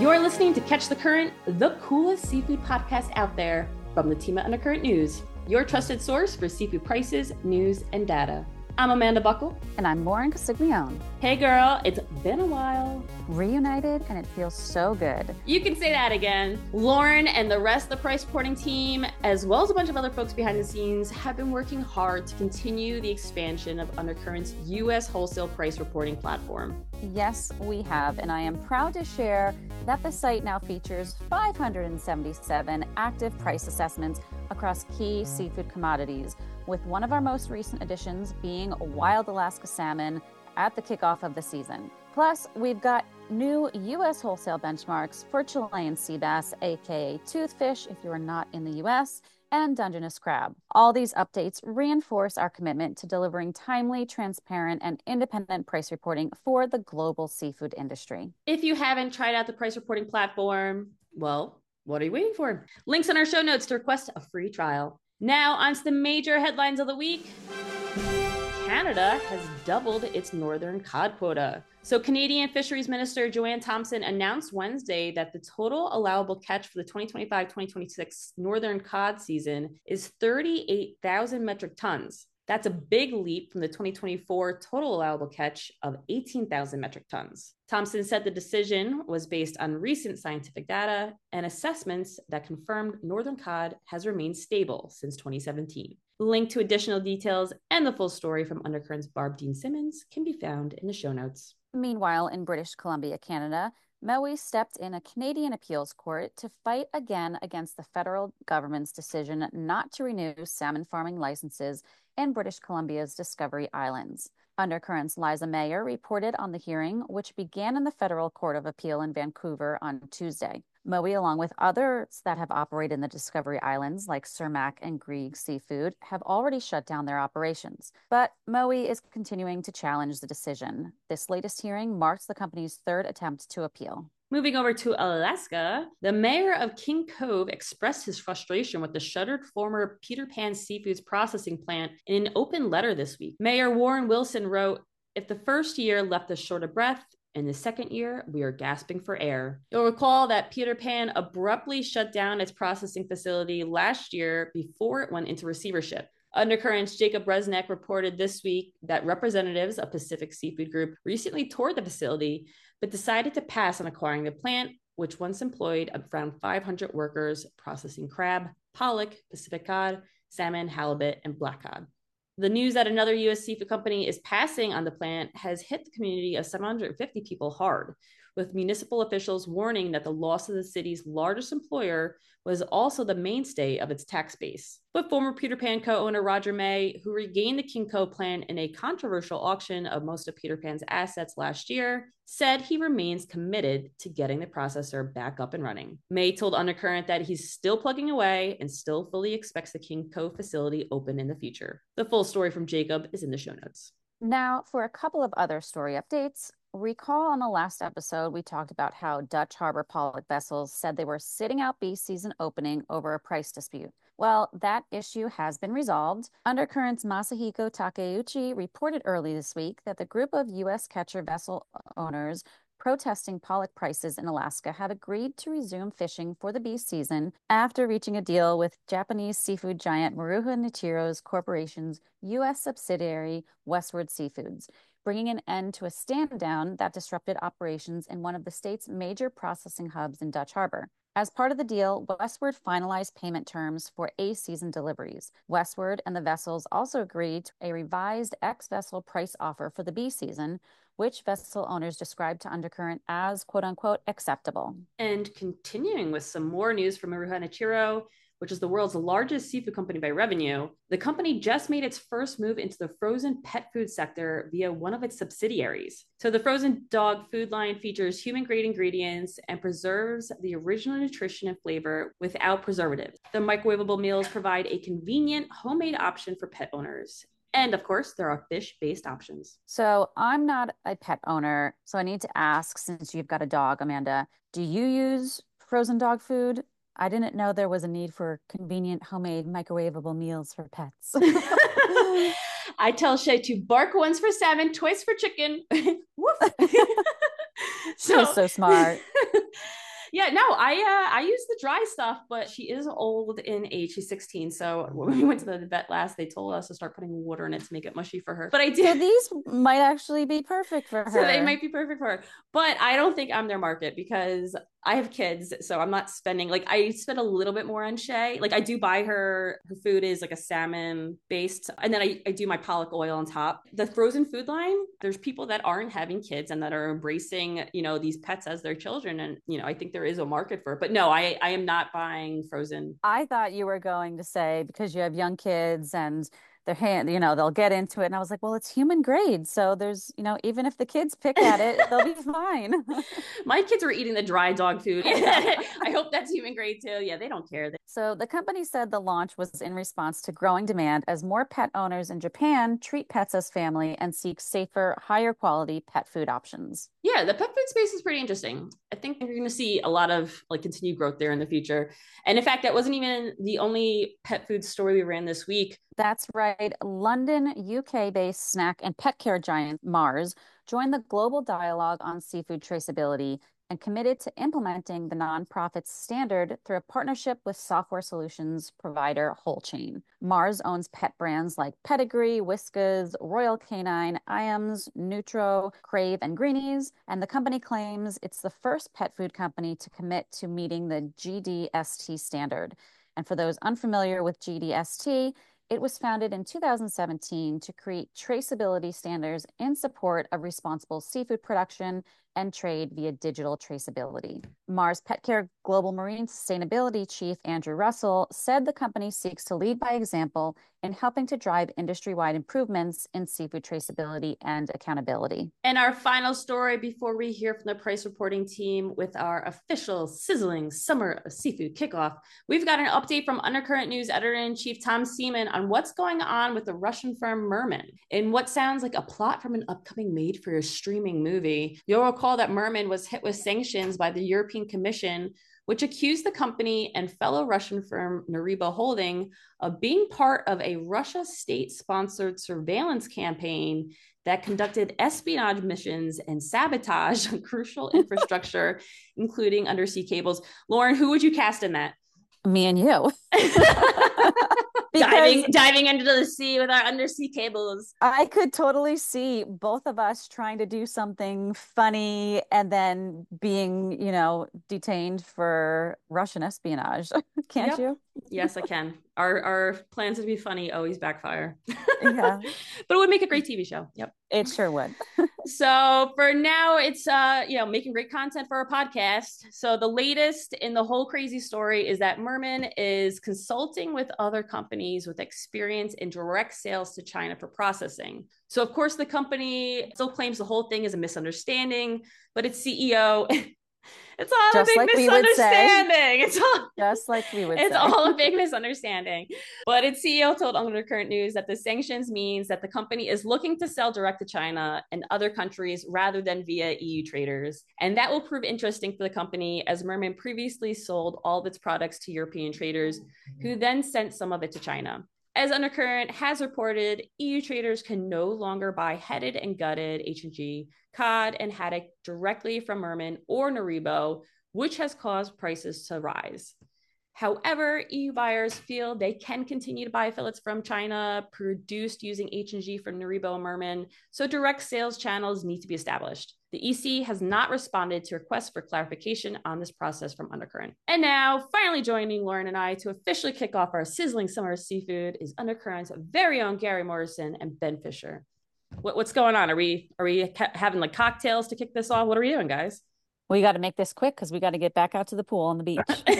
You're listening to Catch the Current, the coolest seafood podcast out there from the team at Undercurrent News, your trusted source for seafood prices, news, and data. I'm Amanda Buckle. And I'm Lauren Castiglione. Hey girl, it's been a while. Reunited, and it feels so good. You can say that again. Lauren and the rest of the price reporting team, as well as a bunch of other folks behind the scenes, have been working hard to continue the expansion of Undercurrent's U.S. wholesale price reporting platform. Yes, we have, and I am proud to share that the site now features 577 active price assessments across key seafood commodities, with one of our most recent additions being wild Alaska salmon at the kickoff of the season. Plus, we've got new U.S. wholesale benchmarks for Chilean sea bass, aka toothfish if you are not in the U.S., and Dungeness crab. All these updates reinforce our commitment to delivering timely, transparent, and independent price reporting for the global seafood industry. If you haven't tried out the price reporting platform, well, what are you waiting for? Links in our show notes to request a free trial. Now, on to the major headlines of the week. Canada has doubled its northern cod quota. So Canadian Fisheries Minister Joanne Thompson announced Wednesday that the total allowable catch for the 2025-2026 northern cod season is 38,000 metric tons. That's a big leap from the 2024 total allowable catch of 18,000 metric tons. Thompson said the decision was based on recent scientific data and assessments that confirmed northern cod has remained stable since 2017. Link to additional details and the full story from Undercurrent's Barb Dean Simmons can be found in the show notes. Meanwhile, in British Columbia, Canada, Mowi stepped in a Canadian appeals court to fight again against the federal government's decision not to renew salmon farming licenses in British Columbia's Discovery Islands. Undercurrent's Liza Mayer reported on the hearing, which began in the Federal Court of Appeal in Vancouver on Tuesday. Mowi, along with others that have operated in the Discovery Islands, like Cermak and Grieg Seafood, have already shut down their operations. But Mowi is continuing to challenge the decision. This latest hearing marks the company's third attempt to appeal. Moving over to Alaska, the mayor of King Cove expressed his frustration with the shuttered former Peter Pan Seafoods processing plant in an open letter this week. Mayor Warren Wilson wrote, "If the first year left us short of breath, in the second year, we are gasping for air." You'll recall that Peter Pan abruptly shut down its processing facility last year before it went into receivership. Undercurrent's Jacob Resnick reported this week that representatives of Pacific Seafood Group recently toured the facility, but decided to pass on acquiring the plant, which once employed around 500 workers processing crab, pollock, Pacific cod, salmon, halibut, and black cod. The news that another U.S. seafood company is passing on the plant has hit the community of 750 people hard, with municipal officials warning that the loss of the city's largest employer was also the mainstay of its tax base. But former Peter Pan co-owner Roger May, who regained the King Cove plant in a controversial auction of most of Peter Pan's assets last year, said he remains committed to getting the processor back up and running. May told Undercurrent that he's still plugging away and still fully expects the King Cove facility open in the future. The full story from Jacob is in the show notes. Now, for a couple of other story updates. Recall on the last episode, we talked about how Dutch Harbor pollock vessels said they were sitting out beach season opening over a price dispute. Well, that issue has been resolved. Undercurrent's Masahiko Takeuchi reported early this week that the group of U.S. catcher vessel owners protesting pollock prices in Alaska have agreed to resume fishing for the beach season after reaching a deal with Japanese seafood giant Maruha Nichiro's corporation's U.S. subsidiary, Westward Seafoods, bringing an end to a stand-down that disrupted operations in one of the state's major processing hubs in Dutch Harbor. As part of the deal, Westward finalized payment terms for A-season deliveries. Westward and the vessels also agreed to a revised ex-vessel price offer for the B season, which vessel owners described to Undercurrent as quote-unquote acceptable. And continuing with some more news from Maruha Nichiro, which is the world's largest seafood company by revenue, the company just made its first move into the frozen pet food sector via one of its subsidiaries. So the frozen dog food line features human-grade ingredients and preserves the original nutrition and flavor without preservatives. The microwavable meals provide a convenient homemade option for pet owners. And of course, there are fish-based options. So I'm not a pet owner, so I need to ask, since you've got a dog, Amanda, do you use frozen dog food? I didn't know there was a need for convenient homemade microwavable meals for pets. I tell Shay to bark once for salmon, twice for chicken. Woof. She's so smart. Yeah, no, I use the dry stuff, but she is old in age. She's 16. So when we went to the vet last, they told us to start putting water in it to make it mushy for her. But I So did. these might actually be perfect for So they her. might be perfect for her. But I don't think I'm their market because I have kids, so I'm not spending like I spend a little bit more on Shay. Like I do buy her food is like a salmon based, and then I do my pollock oil on top. The frozen food line, there's people that aren't having kids and that are embracing, these pets as their children. And I think there is a market for it. But no, I am not buying frozen. I thought you were going to say because you have young kids and their hand, they'll get into it. And I was like, well, it's human grade. So there's, even if the kids pick at it, they'll be fine. My kids were eating the dry dog food. I hope that's human grade too. Yeah, they don't care. So the company said the launch was in response to growing demand as more pet owners in Japan treat pets as family and seek safer, higher quality pet food options. Yeah, the pet food space is pretty interesting. I think you're going to see a lot of like continued growth there in the future. And in fact, that wasn't even the only pet food story we ran this week. That's right. London, UK-based snack and pet care giant Mars joined the global dialogue on seafood traceability and committed to implementing the nonprofit's standard through a partnership with software solutions provider WholeChain. Mars owns pet brands like Pedigree, Whiskas, Royal Canine, Iams, Nutro, Crave, and Greenies, and the company claims it's the first pet food company to commit to meeting the GDST standard. And for those unfamiliar with GDST, it was founded in 2017 to create traceability standards in support of responsible seafood production and trade via digital traceability. Mars Pet Care Global Marine Sustainability Chief Andrew Russell said the company seeks to lead by example in helping to drive industry-wide improvements in seafood traceability and accountability. And our final story before we hear from the price reporting team with our official sizzling summer of seafood kickoff, we've got an update from Undercurrent News editor-in-chief Tom Seaman on what's going on with the Russian firm Merman in what sounds like a plot from an upcoming made-for-streaming movie. You'll recall that Merman was hit with sanctions by the European Commission, which accused the company and fellow Russian firm Naribo Holding of being part of a Russia state-sponsored surveillance campaign that conducted espionage missions and sabotage on crucial infrastructure, including undersea cables. Lauren, who would you cast in that? Me and you. diving into the sea with our undersea cables. I could totally see both of us trying to do something funny and then being, detained for Russian espionage. Can't you? Yes, I can. Our plans to be funny always backfire. Yeah. But it would make a great TV show. Yep. It sure would. So for now, it's making great content for our podcast. So the latest in the whole crazy story is that Merman is consulting with other companies with experience in direct sales to China for processing. So of course, the company still claims the whole thing is a misunderstanding, but its CEO it's all just a big like misunderstanding. It's all just like we would say. It's all a big misunderstanding. But its CEO told Undercurrent News that the sanctions means that the company is looking to sell direct to China and other countries rather than via EU traders. And that will prove interesting for the company as Merman previously sold all of its products to European traders who then sent some of it to China. As Undercurrent has reported, EU traders can no longer buy headed and gutted H&G, cod, and haddock directly from Merman or Naribo, which has caused prices to rise. However, EU buyers feel they can continue to buy fillets from China produced using H&G from Naribo and Merman, so direct sales channels need to be established. The EC has not responded to requests for clarification on this process from Undercurrent. And now, finally joining Lauren and I to officially kick off our sizzling summer of seafood is Undercurrent's very own Gary Morrison and Ben Fisher. What's going on? Are we having like cocktails to kick this off? What are we doing, guys? We got to make this quick because we got to get back out to the pool on the beach.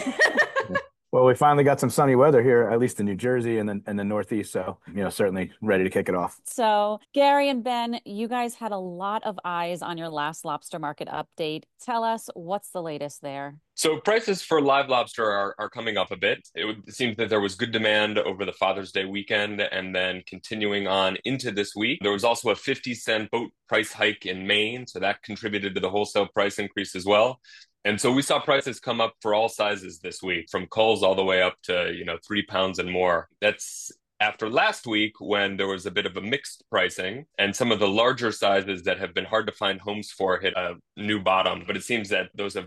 Well, we finally got some sunny weather here, at least in New Jersey and the Northeast. So, certainly ready to kick it off. So, Gary and Ben, you guys had a lot of eyes on your last lobster market update. Tell us what's the latest there. So prices for live lobster are coming up a bit. It seems that there was good demand over the Father's Day weekend and then continuing on into this week. There was also a 50-cent boat price hike in Maine, so that contributed to the wholesale price increase as well. And so we saw prices come up for all sizes this week, from culls all the way up to, 3 pounds and more. That's after last week when there was a bit of a mixed pricing and some of the larger sizes that have been hard to find homes for hit a new bottom. But it seems that those have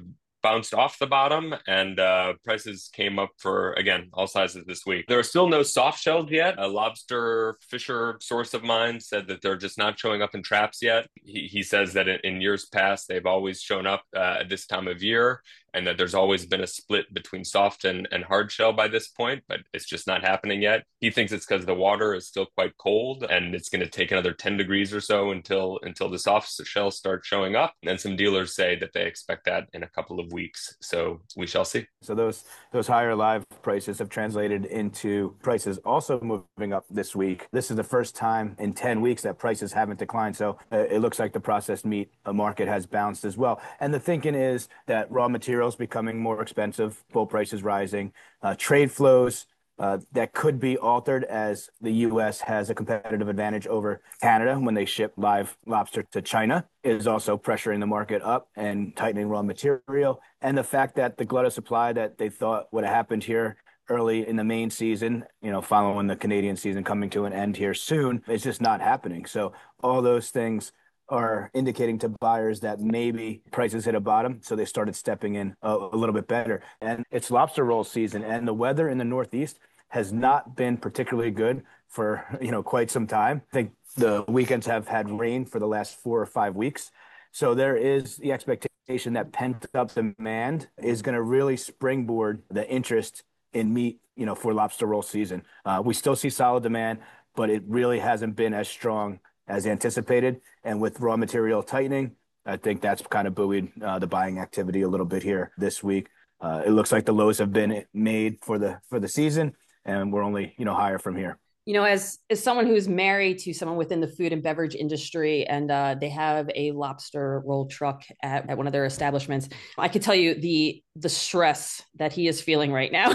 bounced off the bottom, and prices came up for, again, all sizes this week. There are still no soft shells yet. A lobster fisher source of mine said that they're just not showing up in traps yet. He says that in years past, they've always shown up at this time of year, and that there's always been a split between soft and hard shell by this point, but it's just not happening yet. He thinks it's because the water is still quite cold, and it's going to take another 10 degrees or so until the soft shell starts showing up. And some dealers say that they expect that in a couple of weeks. So we shall see. So those higher live prices have translated into prices also moving up this week. This is the first time in 10 weeks that prices haven't declined. So it looks like the processed meat market has bounced as well. And the thinking is that raw materials becoming more expensive, bull prices rising, trade flows that could be altered as the U.S. has a competitive advantage over Canada when they ship live lobster to China is also pressuring the market up and tightening raw material. And the fact that the glut of supply that they thought would have happened here early in the main season, following the Canadian season coming to an end here soon, is just not happening. So all those things are indicating to buyers that maybe prices hit a bottom, so they started stepping in a little bit better. And it's lobster roll season, and the weather in the Northeast has not been particularly good for quite some time. I think the weekends have had rain for the last 4 or 5 weeks. So there is the expectation that pent-up demand is going to really springboard the interest in meat, for lobster roll season. We still see solid demand, but it really hasn't been as strong as anticipated. And with raw material tightening, I think that's kind of buoyed the buying activity a little bit here this week. It looks like the lows have been made for the season, and we're only higher from here. As someone who's married to someone within the food and beverage industry, and they have a lobster roll truck at one of their establishments, I could tell you the stress that he is feeling right now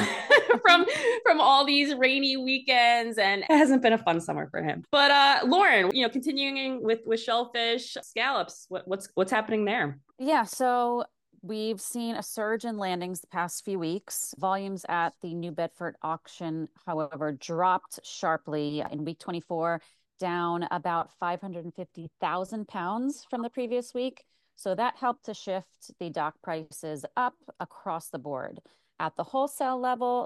from all these rainy weekends, and it hasn't been a fun summer for him. But Lauren, continuing with shellfish, scallops, what's happening there? Yeah, so we've seen a surge in landings the past few weeks. Volumes at the New Bedford auction, however, dropped sharply in week 24, down about 550,000 pounds from the previous week. So that helped to shift the dock prices up across the board. At the wholesale level,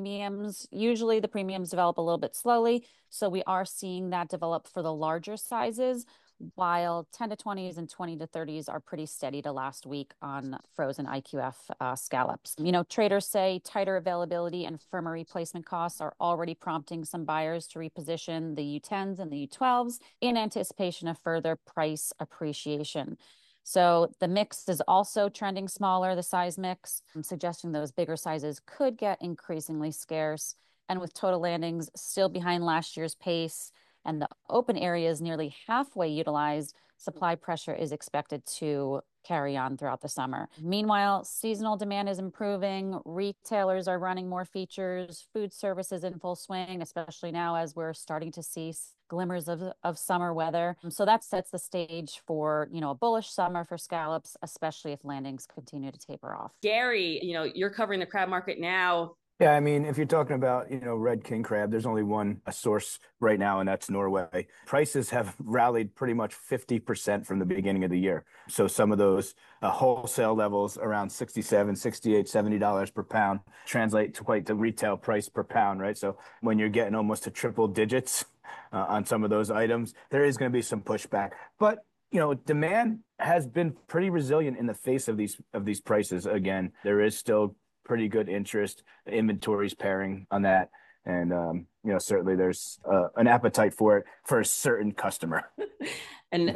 usually the premiums develop a little bit slowly. So we are seeing that develop for the larger sizes, while 10 to 20s and 20 to 30s are pretty steady to last week on frozen IQF scallops. Traders say tighter availability and firmer replacement costs are already prompting some buyers to reposition the U10s and the U12s in anticipation of further price appreciation. So the mix is also trending smaller, the size mix, suggesting those bigger sizes could get increasingly scarce. And with total landings still behind last year's pace, and the open area is nearly halfway utilized, supply pressure is expected to carry on throughout the summer. Meanwhile, seasonal demand is improving. Retailers are running more features. Food service is in full swing, especially now as we're starting to see glimmers of summer weather. So that sets the stage for, a bullish summer for scallops, especially if landings continue to taper off. Gary, you're covering the crab market now. Yeah, I mean, if you're talking about, red king crab, there's only one source right now, and that's Norway. Prices have rallied pretty much 50% from the beginning of the year. So some of those wholesale levels around $67, $68, $70 per pound translate to quite the retail price per pound, right? So when you're getting almost to triple digits on some of those items, there is going to be some pushback. But demand has been pretty resilient in the face of these prices. Again, there is still pretty good interest, inventories pairing on that. And, certainly there's an appetite for it for a certain customer. and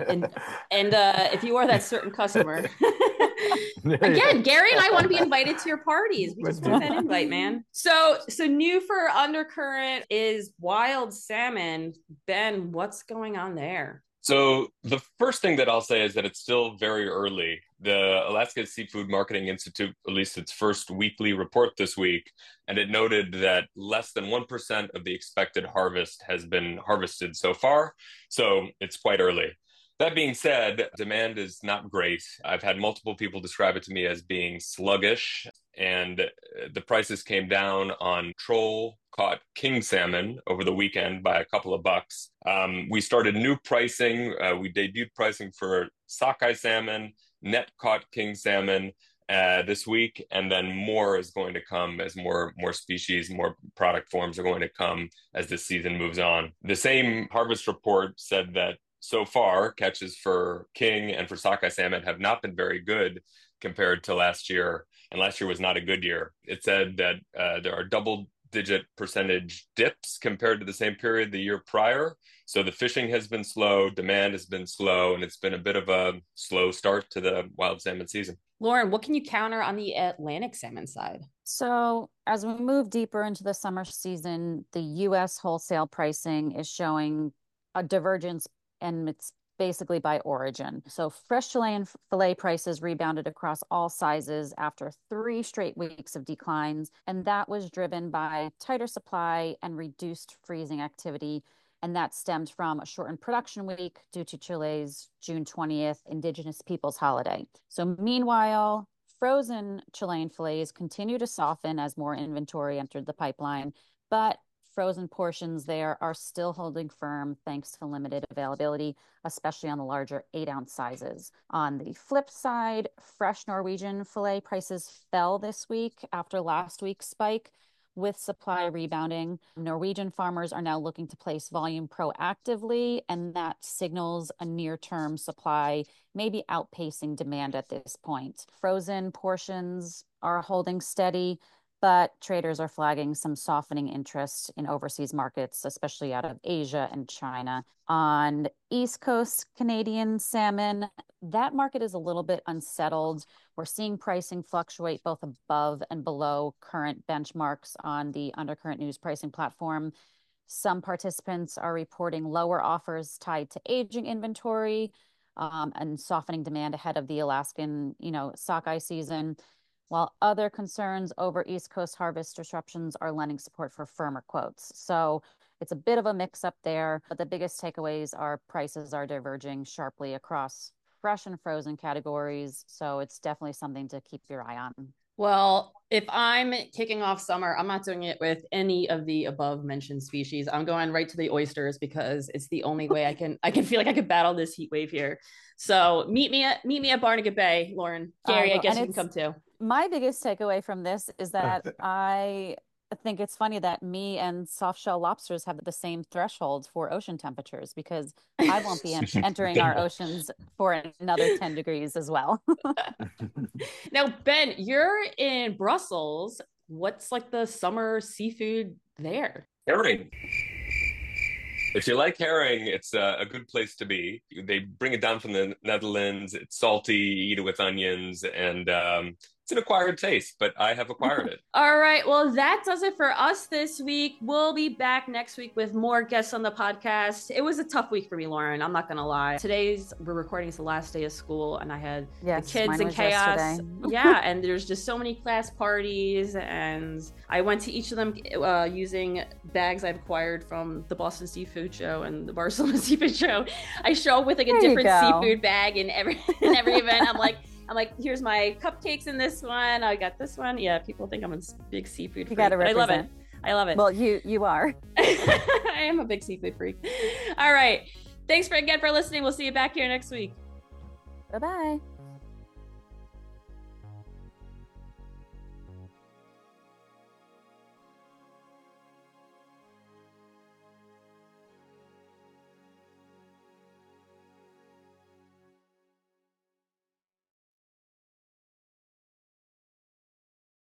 if you are that certain customer, again, Gary and I want to be invited to your parties. We just want that invite, man. So new for Undercurrent is wild salmon. Ben, what's going on there? So the first thing that I'll say is that it's still very early. The Alaska Seafood Marketing Institute released its first weekly report this week, and it noted that less than 1% of the expected harvest has been harvested so far. So it's quite early. That being said, demand is not great. I've had multiple people describe it to me as being sluggish, and the prices came down on troll caught king salmon over the weekend by a couple of bucks. We started new pricing. We debuted pricing for sockeye salmon, net caught king salmon, this week, and then more is going to come as more species, more product forms are going to come as the season moves on. The same harvest report said that so far, catches for king and for sockeye salmon have not been very good compared to last year, and last year was not a good year. It said that there are double-digit percentage dips compared to the same period the year prior. So the fishing has been slow, demand has been slow, and it's been a bit of a slow start to the wild salmon season. Lauren, what can you counter on the Atlantic salmon side? So as we move deeper into the summer season, the U.S. wholesale pricing is showing a divergence, and it's basically by origin. So fresh Chilean fillet prices rebounded across all sizes after 3 straight weeks of declines, and that was driven by tighter supply and reduced freezing activity. And that stemmed from a shortened production week due to Chile's June 20th Indigenous Peoples holiday. So meanwhile, frozen Chilean fillets continue to soften as more inventory entered the pipeline, but frozen portions there are still holding firm thanks to limited availability, especially on the larger 8-ounce sizes. On the flip side, fresh Norwegian fillet prices fell this week after last week's spike. With supply rebounding, Norwegian farmers are now looking to place volume proactively, and that signals a near-term supply maybe outpacing demand at this point. Frozen portions are holding steady, but traders are flagging some softening interest in overseas markets, especially out of Asia and China. On East Coast Canadian salmon, that market is a little bit unsettled. We're seeing pricing fluctuate both above and below current benchmarks on the Undercurrent News pricing platform. Some participants are reporting lower offers tied to aging inventory and softening demand ahead of the Alaskan, sockeye season, while other concerns over East Coast harvest disruptions are lending support for firmer quotes. So it's a bit of a mix up there, but the biggest takeaways are prices are diverging sharply across fresh and frozen categories. So it's definitely something to keep your eye on. Well, if I'm kicking off summer, I'm not doing it with any of the above mentioned species. I'm going right to the oysters because it's the only way I can feel like I could battle this heat wave here. So meet me at Barnegat Bay, Lauren. Gary, I guess you can come too. My biggest takeaway from this is that I think it's funny that me and soft shell lobsters have the same threshold for ocean temperatures, because I won't be entering our oceans for another 10 degrees as well. Now, Ben, you're in Brussels. What's like the summer seafood there? Herring. If you like herring, it's a good place to be. They bring it down from the Netherlands. It's salty, you eat it with onions, and it's an acquired taste, but I have acquired it. All right. Well, that does it for us this week. We'll be back next week with more guests on the podcast. It was a tough week for me, Lauren. I'm not going to lie. We're recording, it's the last day of school, and I had the kids in chaos. Yesterday. Yeah. And there's just so many class parties, and I went to each of them using bags I've acquired from the Boston Seafood Show and the Barcelona Seafood Show. I show up with like a different seafood bag in every event. I'm like, here's my cupcakes in this one. I got this one. Yeah, people think I'm a big seafood freak. You gotta represent. I love it. Well, you are. I am a big seafood freak. All right. Thanks again for listening. We'll see you back here next week. Bye-bye.